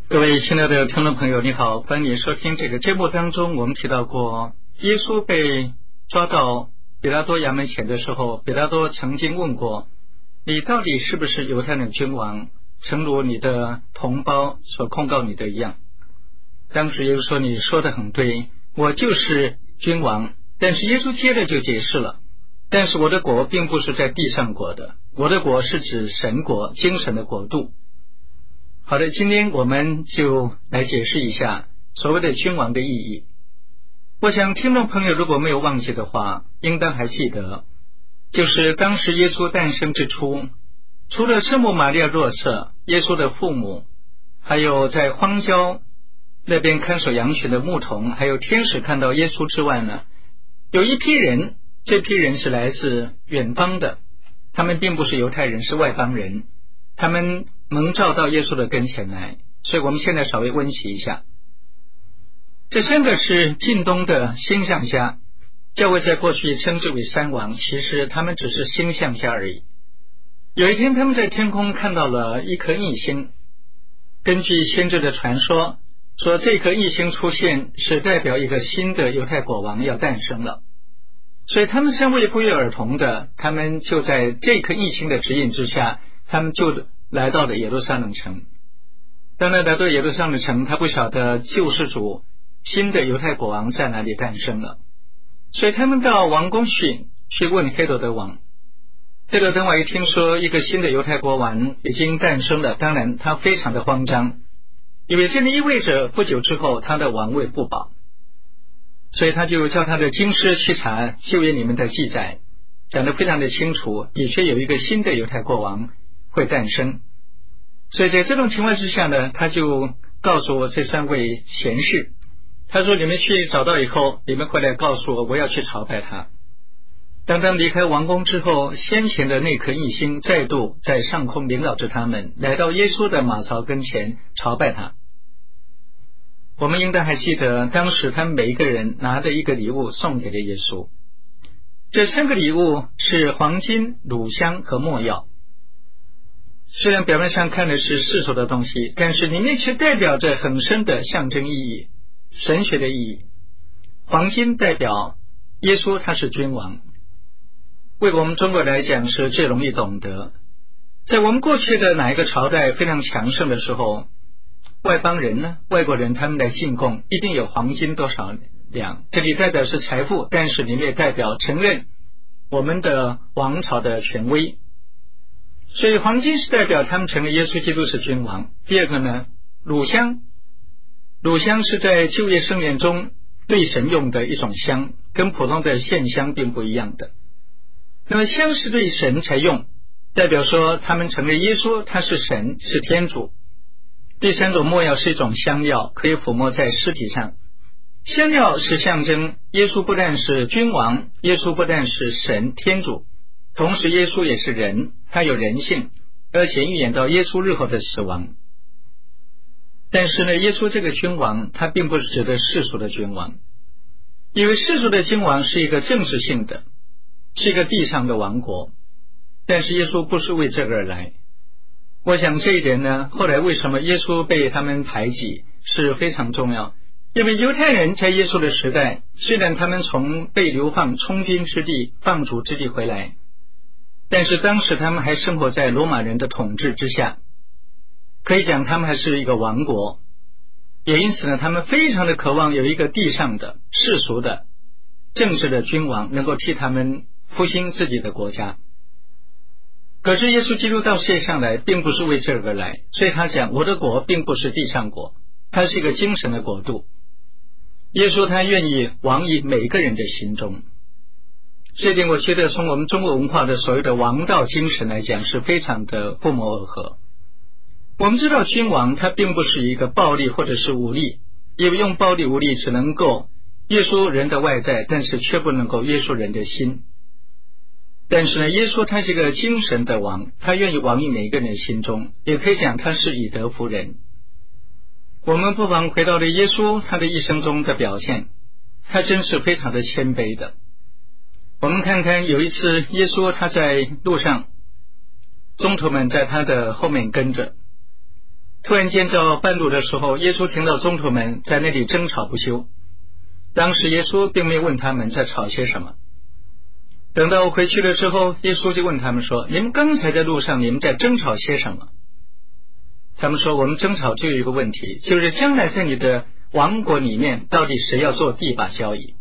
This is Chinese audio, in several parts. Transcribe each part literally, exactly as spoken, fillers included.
各位亲爱的听众朋友，你好，欢迎你收听这个节目当中，我们提到过耶稣被抓到比拉多衙门前的时候，比拉多曾经问过，你到底是不是犹太人君王，诚如你的同胞所控告你的一样。当时耶稣说，你说的很对，我就是君王。但是耶稣接着就解释了，但是我的国并不是在地上国的，我的国是指神国，精神的国度。好的，今天我们就来解释一下所谓的君王的意义。我想听众朋友如果没有忘记的话，应当还记得，就是当时耶稣诞生之初，除了圣母玛利亚若瑟，耶稣的父母，还有在荒郊那边看守羊群的牧童，还有天使看到耶稣之外呢，有一批人，这批人是来自远方的，他们并不是犹太人，是外邦人，他们蒙召到耶稣的跟前来。所以我们现在稍微温习一下，这三个是近东的星象家，教会在过去称之为三王，其实他们只是星象家而已。有一天他们在天空看到了一颗异星，根据先知的传说，说这颗异星出现是代表一个新的犹太国王要诞生了，所以他们三位不约而同的，他们就在这颗异星的指引之下，他们就来到了耶路撒冷城。当然来到耶路撒冷城，他不晓得救世主新的犹太国王在哪里诞生了，所以他们到王宫去去问黑罗德王。黑罗德王一听说一个新的犹太国王已经诞生了，当然他非常的慌张，因为这里意味着不久之后他的王位不保，所以他就叫他的经师去查旧约里面的记载，讲得非常的清楚，的确有一个新的犹太国王会诞生。所以在这种情况之下呢，他就告诉我这三位贤士，他说你们去找到以后，你们回来告诉我，我要去朝拜他。当他们离开王宫之后，先前的那颗异星再度在上空领导着他们，来到耶稣的马槽跟前朝拜他。我们应当还记得，当时他们每一个人拿着一个礼物送给了耶稣。这三个礼物是黄金、乳香和没药。虽然表面上看的是世俗的东西，但是里面却代表着很深的象征意义，神学的意义。黄金代表耶稣他是君王，为我们中国来讲是最容易懂得。在我们过去的哪一个朝代非常强盛的时候，外邦人呢，外国人他们来进贡，一定有黄金多少两，这里代表是财富，但是里面代表承认我们的王朝的权威。所以黄金是代表他们承认耶稣基督是君王。第二个呢，乳香，乳香是在旧约圣殿中对神用的一种香，跟普通的线香并不一样的。那么香是对神才用，代表说他们承认耶稣他是神，是天主。第三种没药是一种香药，可以抚摸在尸体上。香药是象征耶稣不但是君王，耶稣不但是神天主，同时耶稣也是人，他有人性，而且预言到耶稣日后的死亡。但是呢，耶稣这个君王他并不是指的世俗的君王，因为世俗的君王是一个政治性的，是一个地上的王国，但是耶稣不是为这个而来。我想这一点呢，后来为什么耶稣被他们排挤是非常重要。因为犹太人在耶稣的时代，虽然他们从被流放充军之地放逐之地回来，但是当时他们还生活在罗马人的统治之下，可以讲他们还是一个王国，也因此呢，他们非常的渴望有一个地上的世俗的政治的君王能够替他们复兴自己的国家。可是耶稣基督到世界上来并不是为这个来，所以他讲我的国并不是地上国，它是一个精神的国度。耶稣他愿意王于每个人的心中，这一点我觉得从我们中国文化的所谓的王道精神来讲是非常的不谋而合。我们知道君王他并不是一个暴力或者是武力，因为用暴力武力只能够约束人的外在，但是却不能够约束人的心。但是呢，耶稣他是一个精神的王，他愿意王于每一个人的心中，也可以讲他是以德服人。我们不妨回到了耶稣他的一生中的表现，他真是非常的谦卑的。我们看看有一次耶稣他在路上，宗徒们在他的后面跟着， 突然间到半路的时候，耶稣听到宗徒们在那里争吵不休。当时耶稣并没有问他们在吵些什么。等到回去了之后，耶稣就问他们说，你们刚才在路上你们在争吵些什么？他们说，我们争吵就有一个问题，就是将来在你的王国里面到底谁要做第一把交椅。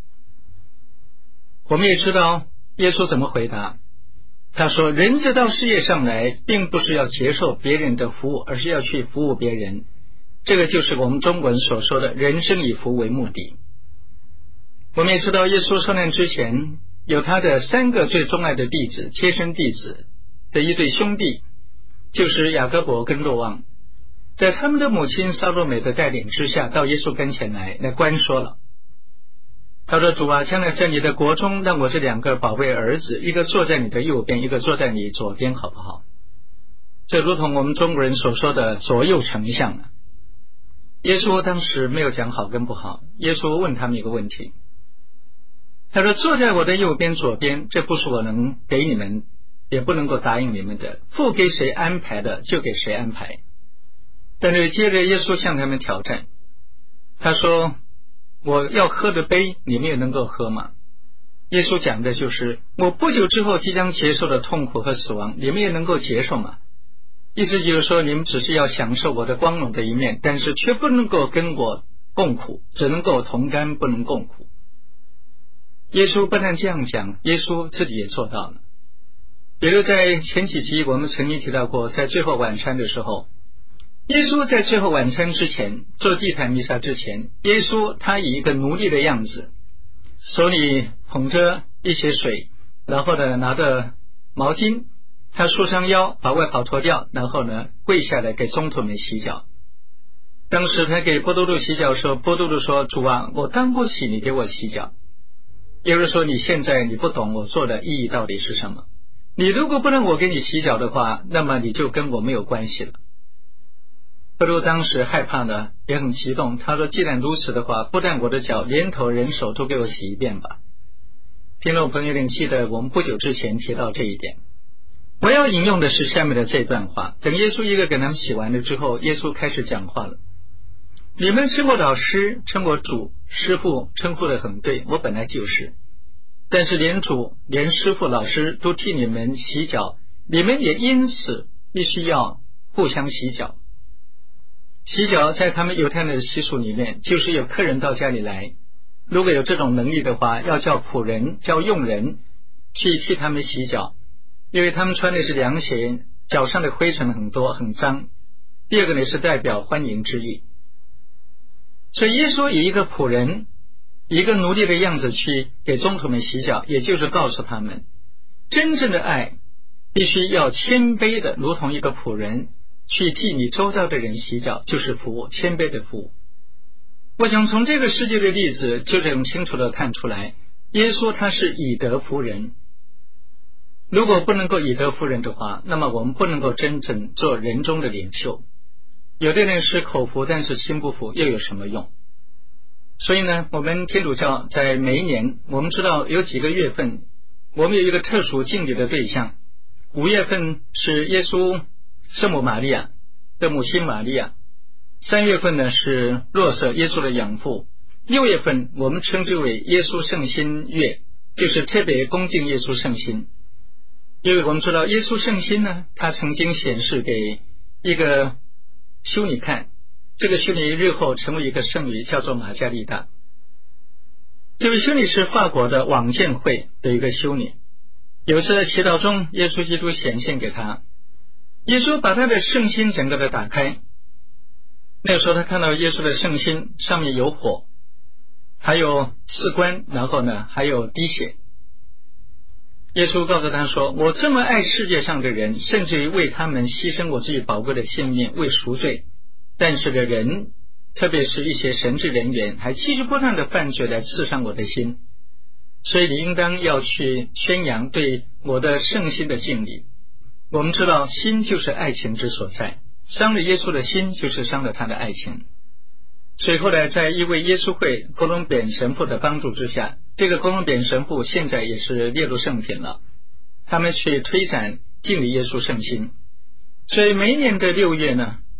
我们也知道耶稣怎么回答，他说，人子到世界上来并不是要接受别人的服务，而是要去服务别人。这个就是我们中国人所说的人生以服务为目的。我们也知道耶稣受难之前有他的三个最钟爱的弟子，贴身弟子的一对兄弟，就是雅各伯跟若望，在他们的母亲撒罗美的带领之下，到耶稣跟前来来关说了。他说，主啊，将来在你的国中，让我这两个宝贝儿子，一个坐在你的右边，一个坐在你左边，好不好？这如同我们中国人所说的左右丞相啊。耶稣当时没有讲好跟不好，耶稣问他们一个问题，他说，坐在我的右边左边，这不是我能给你们，也不能够答应你们的，父给谁安排的就给谁安排。但是接着耶稣向他们挑战，他说，我要喝的杯你们也能够喝吗？耶稣讲的就是我不久之后即将接受的痛苦和死亡，你们也能够接受吗？意思就是说，你们只是要享受我的光荣的一面，但是却不能够跟我共苦，只能够同甘不能共苦。耶稣不但这样讲，耶稣自己也做到了。比如在前几集我们曾经提到过，在最后晚餐的时候，耶稣在最后晚餐之前，做地坛弥撒之前，耶稣他以一个奴隶的样子，手里捧着一些水，然后呢拿着毛巾，他束上腰，把外袍脱掉，然后呢跪下来给宗徒们洗脚。当时他给波多禄洗脚的时候，波多禄说，主啊，我当不起你给我洗脚。也就是说，你现在你不懂我做的意义到底是什么，你如果不让我给你洗脚的话，那么你就跟我没有关系了。波多禄当时害怕呢，也很激动，他说，既然如此的话，不但我的脚，连头人手都给我洗一遍吧。听众朋友们记得我们不久之前提到这一点。我要引用的是下面的这段话，等耶稣一个给他们洗完了之后，耶稣开始讲话了。你们称我老师，称我主，师父，称呼得很对，我本来就是。但是连主连师父老师都替你们洗脚，你们也因此必须要互相洗脚。洗脚在他们犹太人的习俗里面，就是有客人到家里来，如果有这种能力的话，要叫仆人叫佣人去替他们洗脚，因为他们穿的是凉鞋，脚上的灰尘很多很脏。第二个呢是代表欢迎之意。所以耶稣以一个仆人以一个奴隶的样子去给宗徒们洗脚，也就是告诉他们，真正的爱必须要谦卑的，如同一个仆人去替你周遭的人洗脚，就是服务，谦卑的服务。我想从这个世界的例子就很清楚的看出来，耶稣他是以德服人。如果不能够以德服人的话，那么我们不能够真正做人中的领袖。有的人是口服，但是心不服，又有什么用？所以呢，我们天主教在每一年，我们知道有几个月份，我们有一个特殊敬礼的对象。五月份是耶稣圣母玛利亚的母亲玛利亚，三月份呢是若瑟耶稣的养父，六月份我们称之为耶稣圣心月，就是特别恭敬耶稣圣心。因为我们知道耶稣圣心呢，他曾经显示给一个修女看，这个修女日后成为一个圣女，叫做玛加丽大。这位修女是法国的网建会的一个修女。有一次在祈祷中，耶稣基督显现给她，耶稣把他的圣心整个的打开。那个时候他看到耶稣的圣心上面有火，还有刺冠，然后呢还有滴血。耶稣告诉他说，我这么爱世界上的人，甚至于为他们牺牲我自己宝贵的性命为赎罪，但是的人，特别是一些神职人员，还继续不断的犯罪来刺伤我的心，所以你应当要去宣扬对我的圣心的敬礼。我们知道心就是爱情之所在，伤了耶稣的心就是伤了他的爱情。所以后来在一位耶稣会哥伦扁神父的帮助之下，这个哥伦扁神父现在也是列入圣品了，他们去推展敬礼耶稣圣心。所以每一年的六月呢，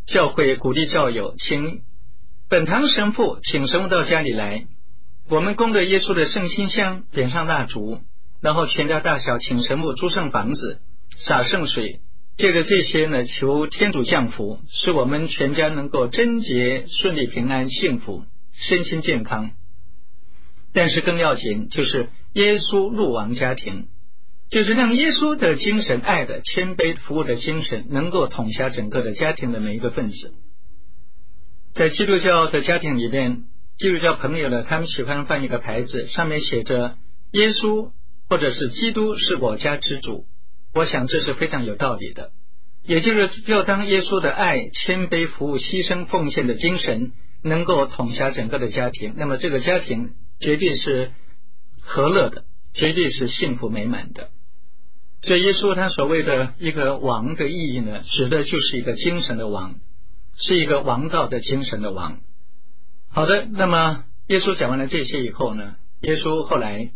教会鼓励教友，请本堂神父请神父到家里来，我们供着耶稣的圣心香，点上蜡烛，然后全家大小请神父祝圣房子，洒圣水，借着这些呢，求天主降福，使我们全家能够贞洁、顺利、平安、幸福，身心健康。但是更要紧，就是耶稣入王家庭，就是让耶稣的精神、爱的、谦卑、服务的精神能够统辖整个的家庭的每一个分子。在基督教的家庭里面，基督教朋友呢，他们喜欢放一个牌子，上面写着耶稣或者是基督是我家之主。我想这是非常有道理的，也就是要当耶稣的爱、谦卑、服务、牺牲、奉献的精神能够统辖整个的家庭，那么这个家庭绝对是和乐的，绝对是幸福美满的。所以耶稣他所谓的一个王的意义呢，指的就是一个精神的王，是一个王道的精神的王。好的，那么耶稣讲完了这些以后呢，耶稣后来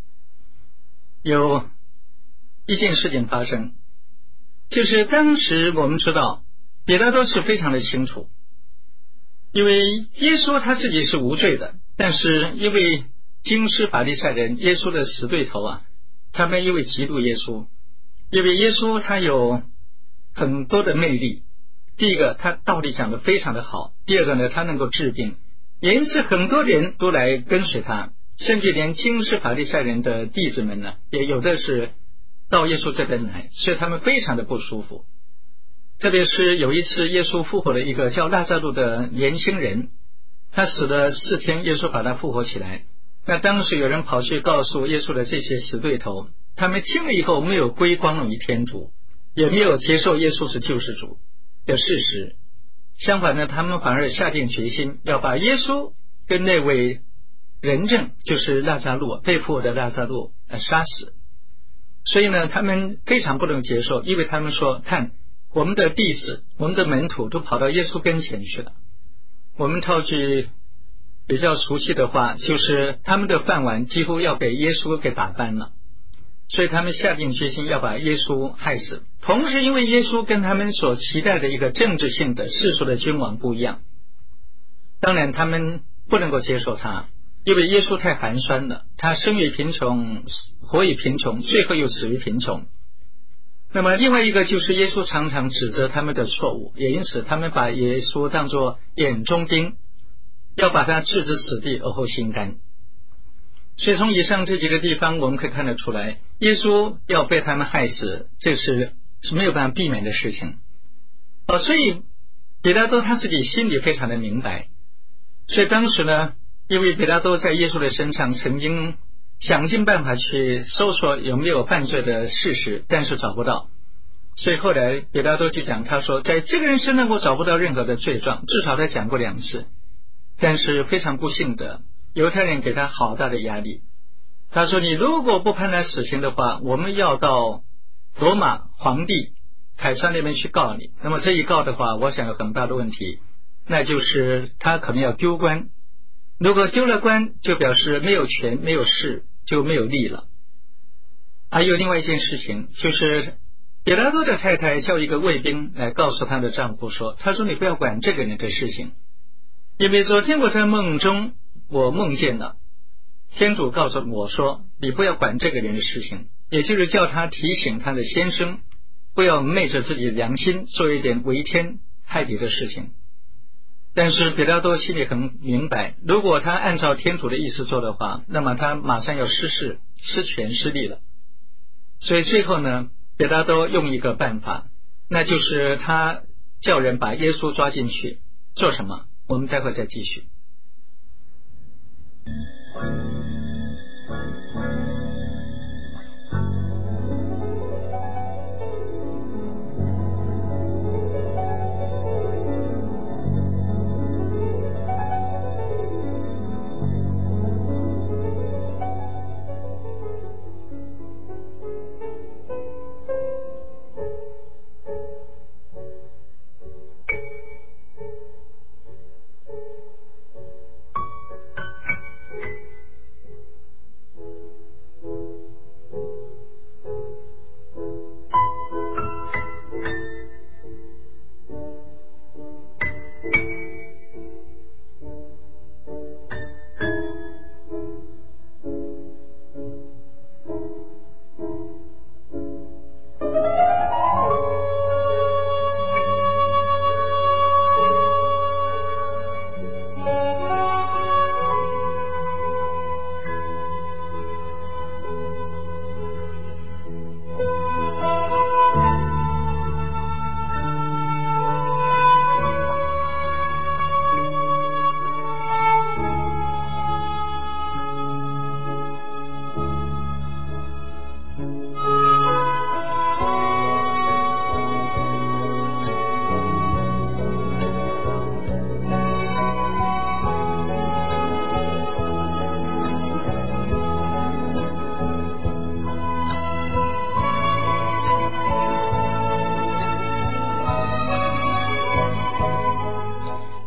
有一件事情发生，就是当时我们知道彼拉多是非常的清楚，因为耶稣他自己是无罪的，但是因为经师法利赛人耶稣的死对头啊，他们因为嫉妒耶稣，因为耶稣他有很多的魅力，第一个他道理讲得非常的好，第二个呢他能够治病，也因此很多人都来跟随他，甚至连经师法利赛人的弟子们呢，也有的是到耶稣这边来，所以他们非常的不舒服。特别是有一次耶稣复活了一个叫拉撒路的年轻人，他死了四天，耶稣把他复活起来。那当时有人跑去告诉耶稣的这些死对头，他们听了以后没有归光于天主，也没有接受耶稣是救世主的事实，相反呢，他们反而下定决心要把耶稣跟那位人证，就是拉撒路被复活的拉撒路呃杀死。所以呢，他们非常不能接受，因为他们说，看我们的弟子、我们的门徒都跑到耶稣跟前去了。我们套句比较熟悉的话，就是他们的饭碗几乎要被耶稣给打翻了，所以他们下定决心要把耶稣害死。同时因为耶稣跟他们所期待的一个政治性的世俗的君王不一样，当然他们不能够接受他，因为耶稣太寒酸了，他生于贫穷，活于贫穷，最后又死于贫穷。那么另外一个就是耶稣常常指责他们的错误，也因此他们把耶稣当作眼中钉，要把他置之死地而后心甘。所以从以上这几个地方我们可以看得出来，耶稣要被他们害死，这是是没有办法避免的事情。哦，所以彼拉多他自己心里非常的明白。所以当时呢，因为彼拉多在耶稣的身上曾经想尽办法去搜索有没有犯罪的事实，但是找不到，所以后来彼拉多就讲，他说在这个人身上我找不到任何的罪状，至少他讲过两次。但是非常不幸的，犹太人给他好大的压力，他说你如果不判他死刑的话，我们要到罗马皇帝凯撒那边去告你。那么这一告的话，我想有很大的问题，那就是他可能要丢官，如果丢了官，就表示没有权没有势，就没有利了。还有另外一件事情，就是彼拉多的太太叫一个卫兵来告诉她的丈夫说，他说你不要管这个人的事情，因为昨天我在梦中我梦见了天主告诉我说你不要管这个人的事情，也就是叫他提醒他的先生不要昧着自己的良心做一点违天害理的事情。但是彼拉多心里很明白，如果他按照天主的意思做的话，那么他马上要失势失权失利了。所以最后呢，彼拉多用一个办法，那就是他叫人把耶稣抓进去。做什么？我们待会再继续。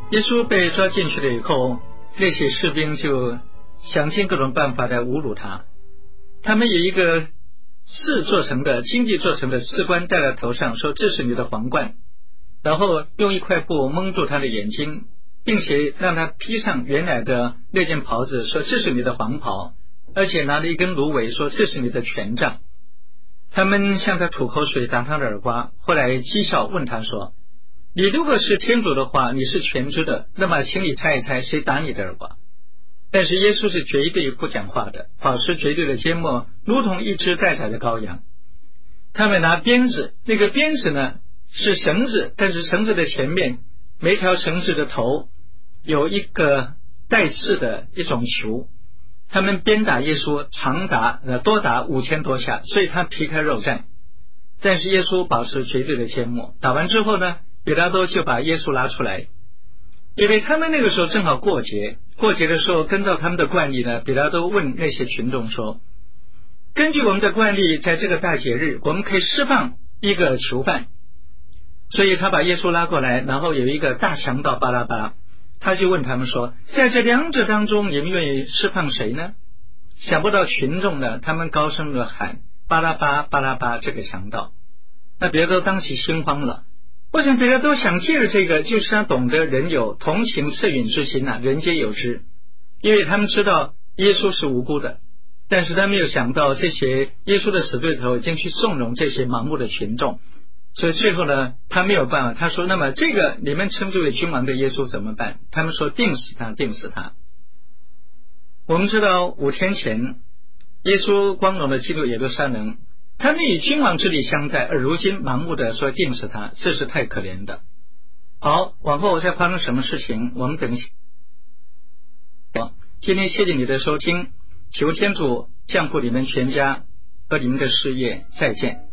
耶稣被抓进去了以后，那些士兵就想尽各种办法来侮辱他。他们有一个刺做成的金币做成的刺冠戴在头上，说这是你的皇冠，然后用一块布蒙住他的眼睛，并且让他披上原来的那件袍子，说这是你的黄袍，而且拿了一根芦苇，说这是你的权杖。他们向他吐口水，打他的耳刮，后来讥笑问他说，你如果是天主的话，你是全知的，那么请你猜一猜谁打你的耳刮。但是耶稣是绝对不讲话的，保持绝对的缄默，如同一只待宰的羔羊。他们拿鞭子，那个鞭子呢是绳子，但是绳子的前面每条绳子的头有一个带刺的一种球，他们鞭打耶稣长达呃多达五千多下，所以他皮开肉绽。但是耶稣保持绝对的缄默。打完之后呢，彼拉多就把耶稣拉出来，因为他们那个时候正好过节，过节的时候跟照他们的惯例呢，彼拉多问那些群众说，根据我们的惯例，在这个大节日我们可以释放一个囚犯，所以他把耶稣拉过来，然后有一个大强盗巴拉巴，他就问他们说，在这两者当中你们愿意释放谁呢？想不到群众呢，他们高声的喊巴拉巴巴拉巴这个强盗。那别都当起心慌了。我想别人都想借着这个，就是他懂得人有同情恻隐之心啊，人皆有之，因为他们知道耶稣是无辜的，但是他没有想到这些耶稣的死对头已经去纵容这些盲目的群众，所以最后呢，他没有办法，他说那么这个你们称之为君王的耶稣怎么办？他们说定死他，定死他。我们知道五天前耶稣光荣的进入耶路撒冷，他们以君王之礼相待，而如今盲目的说定死他，这是太可怜的。好，往后再发生什么事情我们等一下。今天谢谢你的收听，求天主降福你们全家和你们的事业，再见。